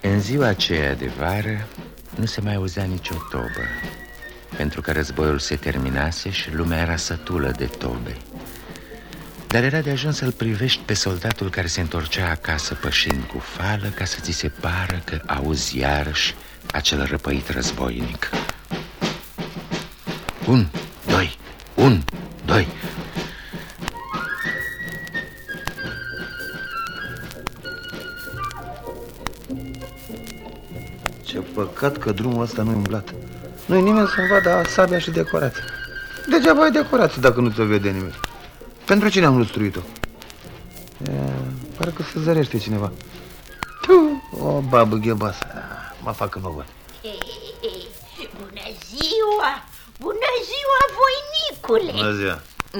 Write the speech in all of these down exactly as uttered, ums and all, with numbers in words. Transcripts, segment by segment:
În ziua aceea de vară nu se mai auzea nicio tobă, pentru că războiul se terminase și lumea era sătulă de tobe. Dar era de ajuns să-l privești pe soldatul care se întorcea acasă pășind cu fală, ca să ți se pară că auzi iarăși acel răpăit războinic. Un, doi, un, doi. Ce păcat că drumul ăsta nu-i umblat. Nu-i nimeni să-mi vadă sabia și decorația. Degeaba ai decorație dacă nu ți-o vede nimeni. Pentru cine am lustruit-o? Pare că se zărește cineva. Tu, o babă ghebasă. Mă fac că nu văd. Bună ziua! Bună ziua, voinicule! Bună ziua!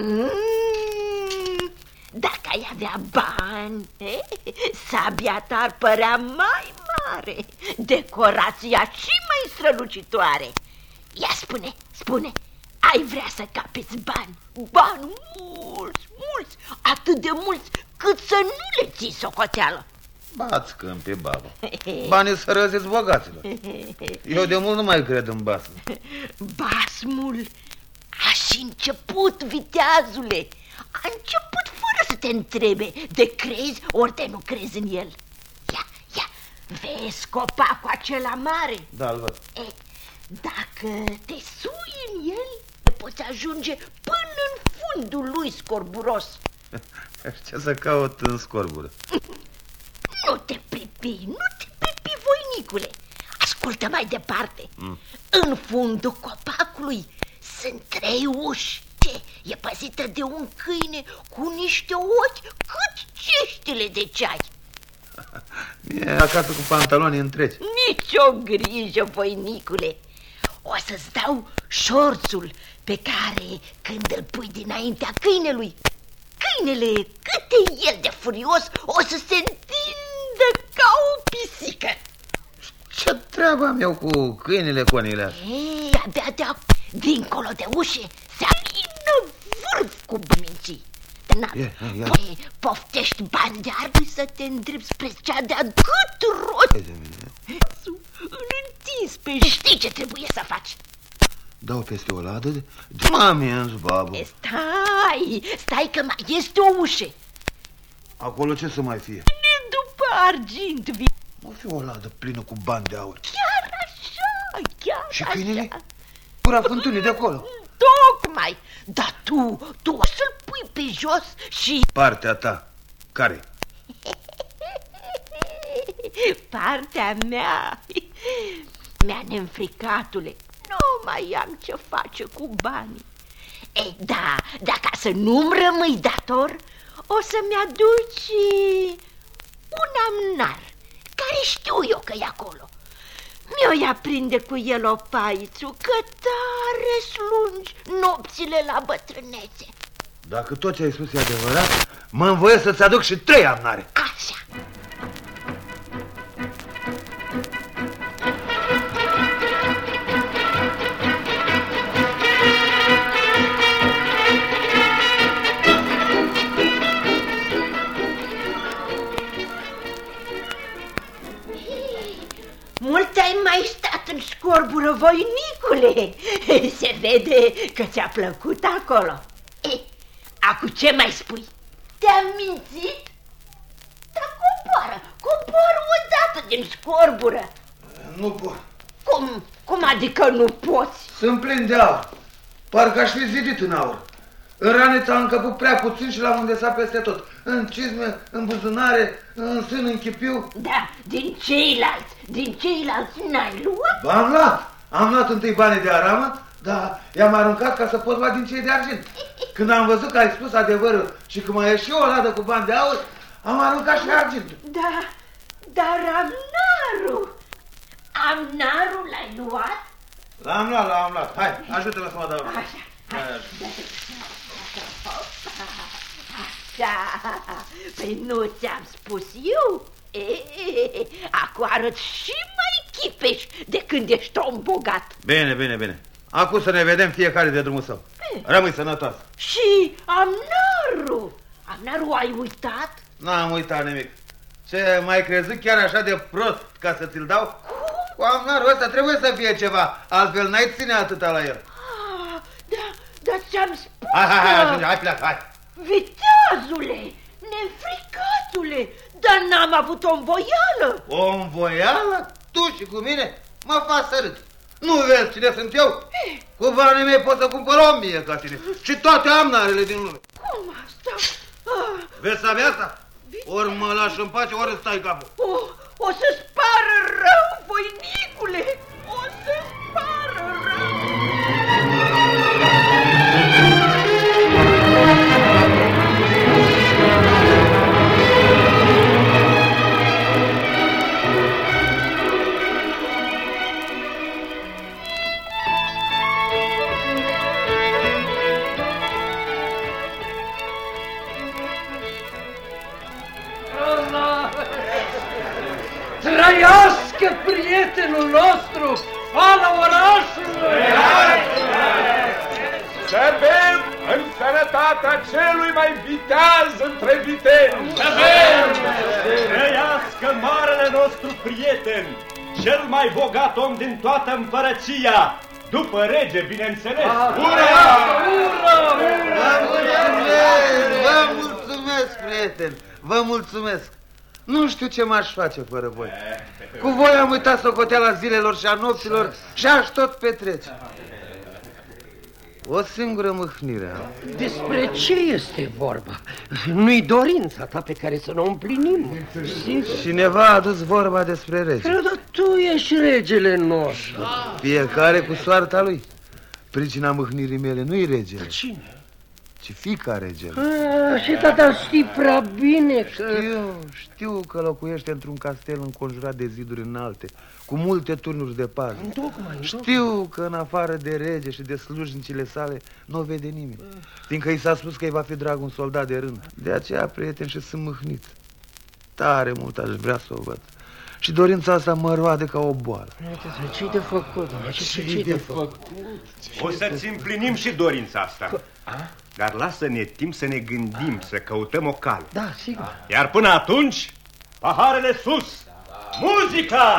Mm, dacă ai avea bani, eh, sabia ta ar părea mai mare, decorația și mai strălucitoare. Ia spune, spune, ai vrea să capeți bani? Bani mulți, mulți, atât de mulți cât să nu le ții socoteală. Bați câmpe, babă. Banii sărăzi-ți bogaților. Eu de mult nu mai cred în basm. Basmul a și început, viteazule. A început fără să te întrebe de crezi ori de nu crezi în el. Ia, ia, vezi copacul acela mare? Da-l văd. E, dacă te sui în el, poți ajunge până în fundul lui scorburos. Ce să caut în scorbură? Nu te pripi, nu te pripi, voinicule. Ascultă mai departe. mm. În fundul copacului sunt trei uși. Ce? E păzită de un câine cu niște ochi cât ceștile de ceai. E acasă cu pantaloni întregi. Nici o grijă, voinicule. O să-ți dau șorțul pe care, când îl pui dinaintea câinelui, câinele, cât e el de furios, o să se întindă ca o pisică. Ce treabă am eu cu câinele conile? Ei, abia de dincolo de ușe se alină vârf cu minții. Păi, poftești bani de arbui să te îndrepți spre cea de-a cât rost. Îl întins pe... Știi ce trebuie să faci? Dau peste o ladă de... Mami, babă. Stai, stai că mai este o ușă. Acolo ce să mai fie? După argint vii. O fi o ladă plină cu bani de aur. Chiar așa, chiar și așa. Și câinele? Pura fântânii de acolo. Tocmai, dar tu, tu o să-l pui pe jos și... Partea ta, care? Partea mea, mea neînfricatule, nu mai am ce face cu banii. Ei, da, dar ca să nu-mi rămâi dator, o să-mi aduci un amnar, care știu eu că e acolo. Mi-o ia prinde cu el o paițu, că tare slungi nopțile la bătrânețe. Dacă tot ce ai spus e adevărat, mă învoie să-ți aduc și trei amnare. Așa. Mult ai mai stat în scorbură, voinicule. Se vede că ți-a plăcut acolo. E, acu ce mai spui? Te-am mințit? Dar coboară, coboară odată din scorbură. Nu pot. Cum, cum adică nu poți? Sunt plin de aur. Parcă aș fi zidit în aur. În raneță am încăput prea puțin și l-am îndesat peste tot. În cizme, în buzunare, în sân, în chipiu. Da, din ceilalți, din ceilalți n-ai luat? Ba, am luat. Am luat întâi banii de aramă, dar i-am aruncat ca să pot lua din cei de argint. Când am văzut că ai spus adevărul și că mai e și o ladă cu bani de aur, am aruncat și argintul. Da, dar amnarul, amnarul l-ai luat? L-am luat, l-am luat. Hai, ajută-mă să mă dau. Așa, hai. Așa, păi nu ți-am spus eu? E, acum arăt și mai chipeș de când ești om bogat. Bine, bine, bine. Acum să ne vedem fiecare de drumul său. Rămâi sănătoasă. Și amnarul, amnarul ai uitat? N-am uitat nimic. Ce, mai crezut chiar așa de prost ca să ți-l dau? Cu amnarul ăsta trebuie să fie ceva, altfel n-ai ține atâta la el. Ah, da, dar ți-am spus. Hai, hai, hai, că... ajunge, hai, pleacă, hai. Viteazule, nefricatule, dar n-am avut o învoială. O învoială? Tu și cu mine? Mă fac să râd. Nu vezi cine sunt eu? Cu banii mei pot să cumpăr o mie ca tine și toate amnarele din lume. Cum asta? Ah. Vezi sabia asta? Ori mă lași în pace, ori stai capul. O, o să-ți pară rău, voinicule! O să-ți pară rău! Trăiască prietenul nostru, fala orașului! Să bem în sănătatea celui mai viteaz între viteni! Să bem! Trăiască marele nostru prieten, cel mai bogat om din toată împărăția, după rege, bineînțeles! Ura! Ura! Vă mulțumesc! Vă mulțumesc, prieten! Vă mulțumesc! Nu știu ce m-aș face fără voi. Cu voi am uitat socoteala zilelor și a nopților și aș tot petrece. O singură mâhnire am. Despre ce este vorba? Nu-i dorința ta pe care să ne o împlinim? Cineva a adus vorba despre rege. Dar tu ești regele nostru. Fiecare cu soarta lui. Pricina mâhnirii mele nu-i regele. Cine? Ci fiica regele. Ah, și tata știi prea bine că... Știu, știu că locuiește într-un castel înconjurat de ziduri înalte, cu multe turnuri de pază. Întocmai, Știu că în afară de rege și de slujnicile sale nu o vede nimeni, fiindcă i s-a spus că îi va fi drag un soldat de rând. De aceea, prieten, și sunt mâhnit. Tare mult aș vrea să o văd. Și dorința asta mă roade ca o boală. Ce-i de făcut? Ce-i de făcut? O să-ți împlinim și dorința asta. Dar lasă-ne timp să ne gândim, să căutăm o cale. Da, sigur. Iar până atunci, paharele sus! Muzica!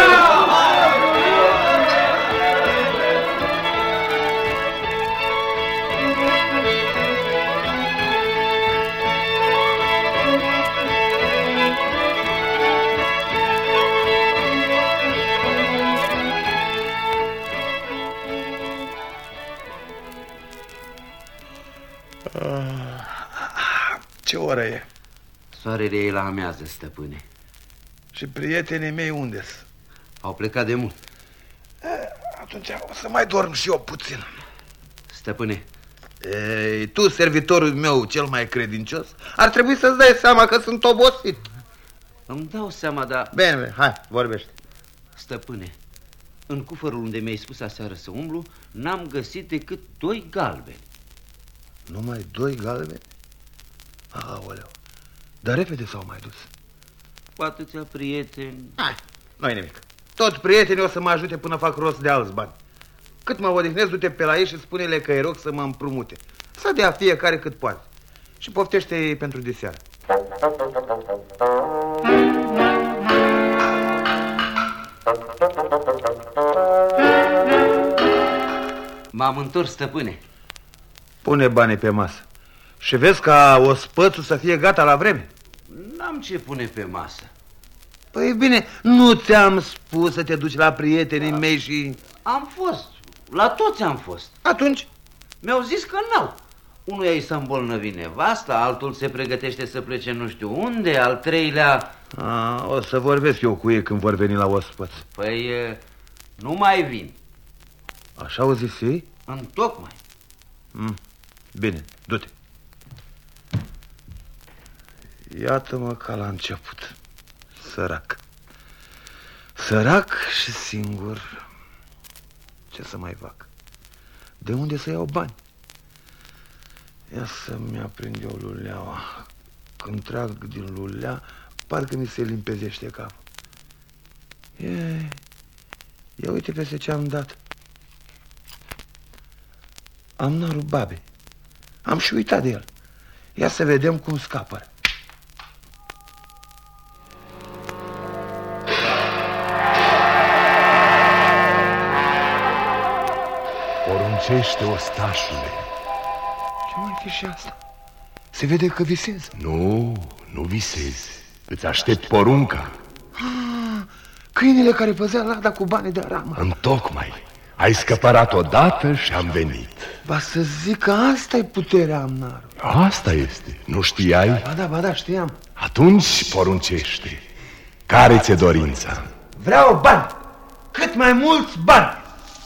Ce oră e? Soarele e la amiază, stăpâne. Și prietenii mei unde-s? Au plecat de mult. Atunci o să mai dorm și eu puțin. Stăpâne. Ei, tu, servitorul meu cel mai credincios, ar trebui să-ți dai seama că sunt obosit. Îmi dau seama, dar... Bine, bine, hai, vorbește. Stăpâne, în cufărul unde mi-ai spus aseară să umblu, n-am găsit decât doi galbeni. Numai doi galbeni? Aoleu, dar repede s-au mai dus. Cu atâția prieteni... Hai, nu-i nimic. Toți prietenii o să mă ajute până fac rost de alți bani. Cât mă odihnesc, du-te pe la ei și spune-le că îi rog să mă împrumute. Să dea fiecare cât poate. Și poftește-i pentru deseară. M-am întors, stăpâne. Pune banii pe masă. Și vezi ca ospățul să fie gata la vreme. N-am ce pune pe masă. Păi bine, nu ți-am spus să te duci la prietenii da. mei și... Am fost, la toți am fost. Atunci? Mi-au zis că n-au. Unul i să îmbolnăvi nevasta, altul se pregătește să plece nu știu unde, al treilea... A, o să vorbesc eu cu ei când vor veni la ospăț. Păi, nu mai vin. Așa au zis ei? Întocmai. Mm. Bine, du-te. Iată-mă ca la început. Sărac. Sărac și singur. Ce să mai fac? De unde să iau bani? Ia să-mi aprind eu luleaua. Când trag din lulea, parcă mi se limpezește capul. Ia, ia uite peste ce am dat. Am narul babe. Am și uitat de el. Ia să vedem cum scapă. poruncește, ostașule. Ce mai fi și asta? Se vede că visez. Nu, nu visezi. Îți aștept porunca. Ah, câinele care păzea lada cu banii de aramă. Întocmai. Ai scăpărat odată și am venit. Ba să zic că asta e puterea amnarului. Asta este. Nu știai? Ba da, ba da, știam. Atunci poruncește. Care ți-e dorința? Vreau bani. Cât mai mulți bani.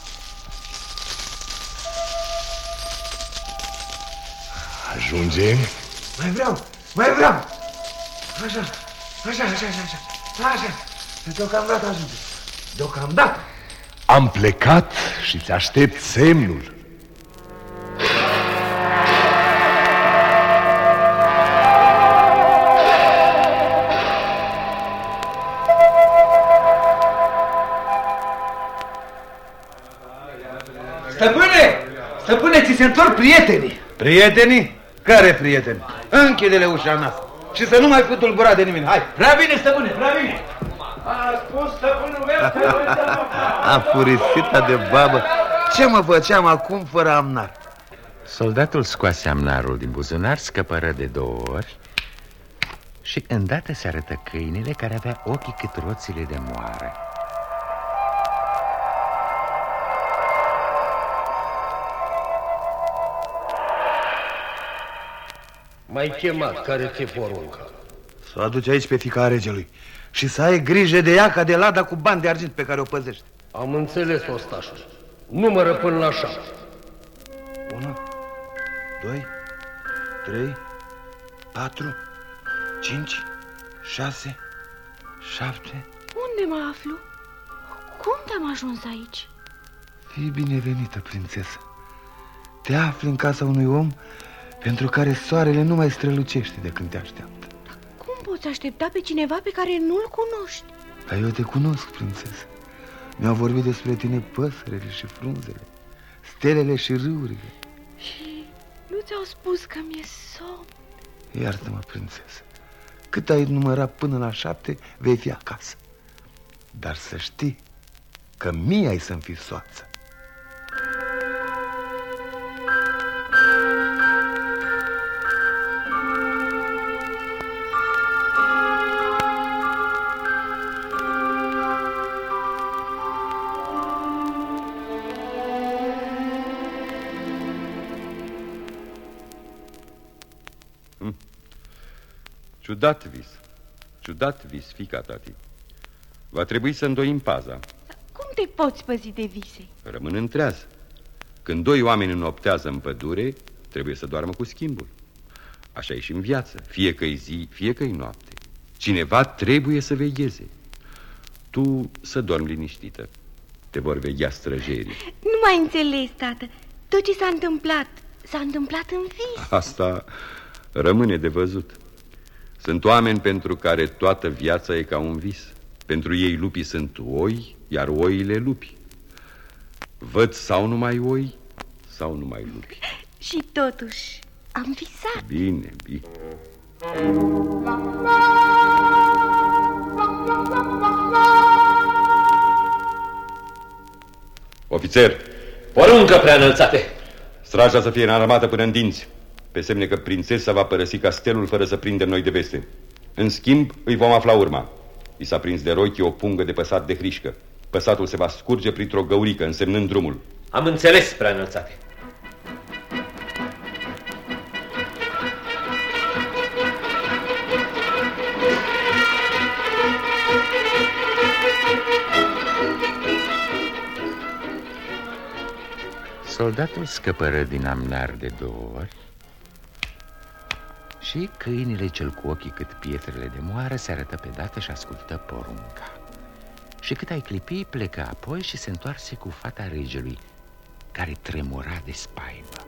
Ajunge? Mai vreau, mai vreau. Așa, așa, așa, așa, așa, așa. Deocamdată ajunge. Deocamdată. Am plecat și ți aștept semnul. Stăpâne! Stăpâne, ți se întorc prietenii. Prietenii? Care prieteni? Închide-le ușa noastră și să nu mai fi tulburat de nimeni. Hai! Prea bine, stăpâne, prea bine! A spus stăpânul meu. A furisita de babă. Ce mă făceam acum fără amnar? Soldatul scoase amnarul din buzunar, scăpără de două ori și îndată se arătă câinele care avea ochii cât roțile de moară. M-ai chemat, care ți-e porunca? Să o aduci aici pe fiica regelui și să ai grijă de ea ca de lada cu bani de argint pe care o păzești. Am înțeles, ostașul. Numără până la șapte. Unu, doi, trei, patru, cinci, șase, șapte. Unde mă aflu? Cum te-am ajuns aici? Fii binevenită, prințesă. Te afli în casa unui om pentru care soarele nu mai strălucește de când te așteaptă. Cum poți aștepta pe cineva pe care nu-l cunoști? Dar eu te cunosc, prințesă. Mi-au vorbit despre tine păsările și frunzele, stelele și râurile. Și nu ți-au spus că mi-e somn? Iartă-mă, prințesă. Cât ai numărat până la șapte, vei fi acasă. Dar să știi că mie ai să-mi fii soață. Ciudat vis, ciudat vis, fiica tati. Va trebui să îndoim paza. Cum te poți păzi de vise? Rămân în treaz. Când doi oameni înoptează în pădure, trebuie să doarmă cu schimbul. Așa e și în viață, fie că-i zi, fie că-i noapte. Cineva trebuie să vegheze. Tu să dormi liniștită. Te vor veghea străjerii. Nu mai înțeles, tată. Tot ce s-a întâmplat, s-a întâmplat în vis. Asta rămâne de văzut. Sunt oameni pentru care toată viața e ca un vis. Pentru ei lupii sunt oi, iar oile lupi. Văd sau numai oi, sau numai lupi. Și totuși am visat. Bine, bine. Ofițer! Poruncă, preaînălțate! Straja să fie înarmată până în dinți, pe semne că prințesa va părăsi castelul fără să prindem noi de veste. În schimb, îi vom afla urma. I s-a prins de rochi o pungă de păsat de hrișcă. Păsatul se va scurge printr-o găurică, însemnând drumul. Am înțeles, preaînălțate. Soldatul scăpără din amnar de două ori și câinele cel cu ochii cât pietrele de moară se arătă pe dată și ascultă porunca. Și cât ai clipi, plecă apoi și se întoarse cu fata regelui, care tremura de spaimă.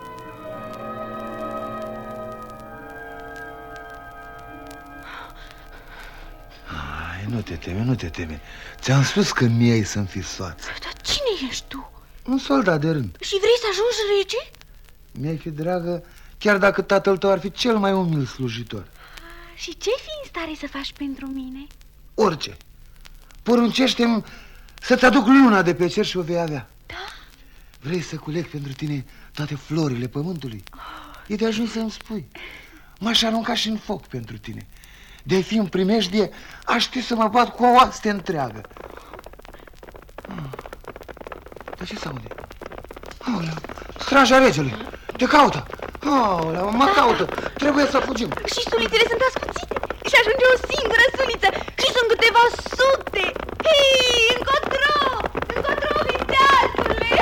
Ai, nu te teme, nu te teme. Ți-am spus că mie ai să-mi fii soață. Dar cine ești tu? Un soldat de rând. Și vrei să ajungi rege? Mi-ai fi dragă, chiar dacă tatăl tău ar fi cel mai umil slujitor. Și ce fi în stare să faci pentru mine? Orice. Poruncește-mi să-ți aduc luna de pe cer și o vei avea. Da? Vrei să culeg pentru tine toate florile pământului? E de ajuns să-mi spui. M-aș arunca și în foc pentru tine. De-ai fi în primejdie, aș ști să mă bat cu o oaste întreagă. Dar ce s-aude? Aoleu, straja regelui, te caută. Aoleu, mă caută, trebuie să fugim. Și sulițele sunt ascuțite și ajunge o singură suliță și sunt câteva sute. Hei, încotro, încotro, viteazule.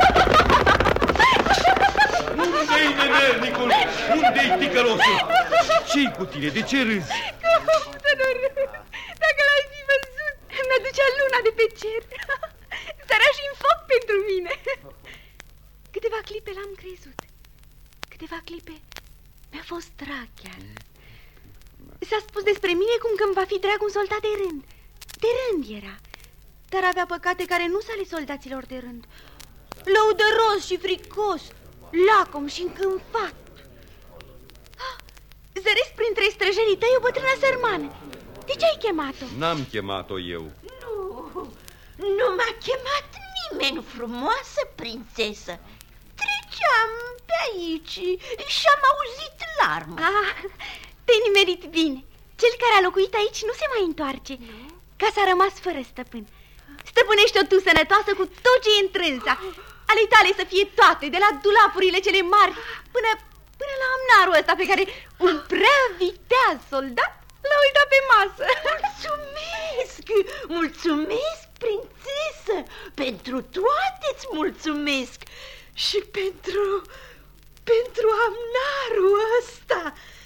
Unde-i nemernicul? Unde-i ticălosul? Ce-i cu tine? De ce râzi? Cum să nu râd? Dacă l-ai fi văzut, mi-aducea luna de pe cer. Sărea și în foc pentru mine. Câteva clipe l-am crezut. Câteva clipe mi-a fost drag chiar. S-a spus despre mine cum că îmi va fi drag un soldat de rând. De rând era. Dar avea păcate care nu s-ale soldaților de rând. Lăudăros și fricos, lacom și încânfat. Ah, zăresc printre străjerii tăi o bătrână sărmană. De ce ai chemat-o? N-am chemat-o eu. Nu, nu m-a chemat nimeni, frumoasă prințesă. Treceam pe aici și am auzit larmă. Ah, te-ai nimerit bine. Cel care a locuit aici nu se mai întoarce. Casa a rămas fără stăpân. Stăpânește-o tu sănătoasă cu tot ce e întrânsa. Ale tale să fie toate, de la dulapurile cele mari până, până la amnarul ăsta pe care un prea viteaz soldat l-a uitat pe masă. Mulțumesc, mulțumesc, prințesă. Pentru toate îți mulțumesc. Și pentru, pentru amnarul ăsta.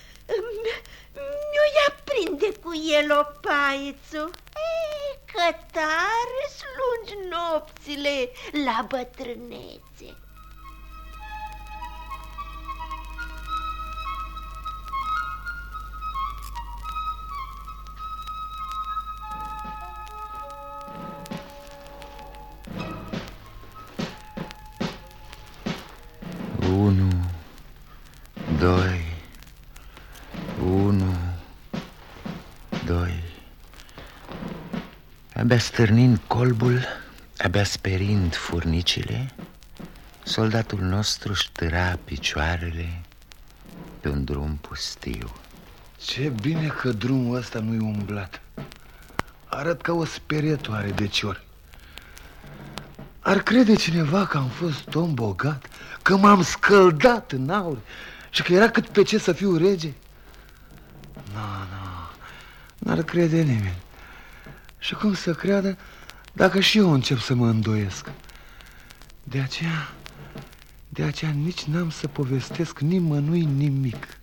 Mi-o ia prinde cu el o paiețu. Ei, că tare slungi nopțile la bătrânețe. Unu, doi, unu, doi. Abia stârnind colbul, abia sperind furnicile, soldatul nostru își târa picioarele pe un drum pustiu. Ce bine că drumul ăsta nu-i umblat. Arăt ca o sperietoare de ciori. Ar crede cineva că am fost om bogat, că m-am scăldat în aur și că era cât pe ce să fiu rege? Nu, nu, n-ar crede nimeni. Și cum să creadă dacă și eu încep să mă îndoiesc? De aceea, de aceea nici n-am să povestesc nimănui nimic.